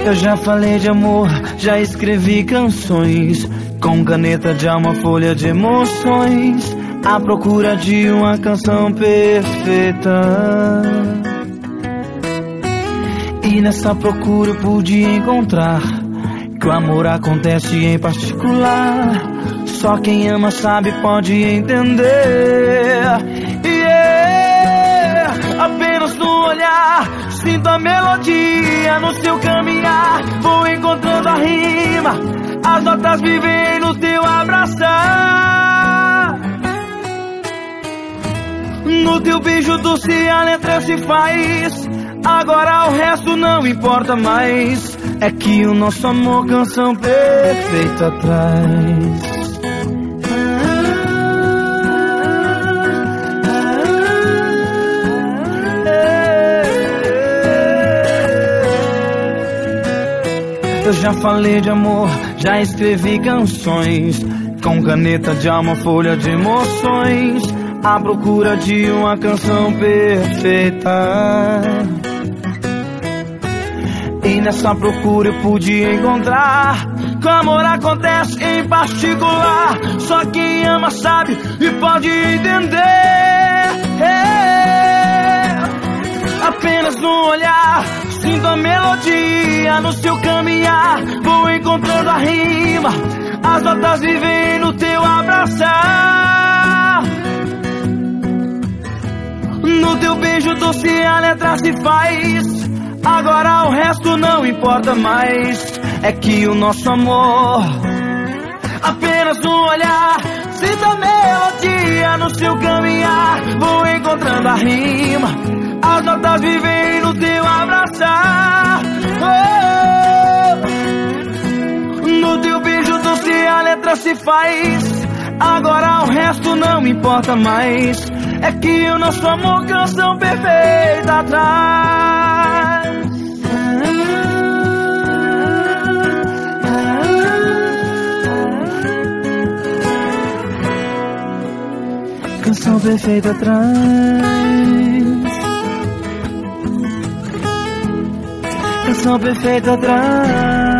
Eu já falei de amor, já escrevi canções, com caneta de alma, folha de emoções, à procura de uma canção perfeita. E nessa procura eu pude encontrar que o amor acontece em particular. Só quem ama sabe, pode entender. Apenas no olhar sinto a melodia no seu caminhar. Vou encontrando a rima, as notas vivem no teu abraçar. No teu beijo doce a letra se faz. Agora o resto não importa mais. É que o nosso amor canção perfeita traz. Eu já falei de amor, já escrevi canções, com caneta de alma, folha de emoções, à procura de uma canção perfeita. E nessa procura eu pude encontrar que o amor acontece em particular. Só quem ama sabe e pode entender. Apenas no olhar sinto a melodia no seu caminhar. Vou encontrando a rima, as notas vivem no teu abraçar. No teu beijo doce a letra se faz. Agora o resto não importa mais. É que o nosso amor, apenas no olhar sinto a melodia no seu caminhar. Vou encontrando a rima, as notas vivem no teu abraçar. No teu beijo doce a letra se faz. Agora o resto não importa mais. É que o nosso amor canção perfeita traz. Canção perfeita traz. Canção perfeita traz.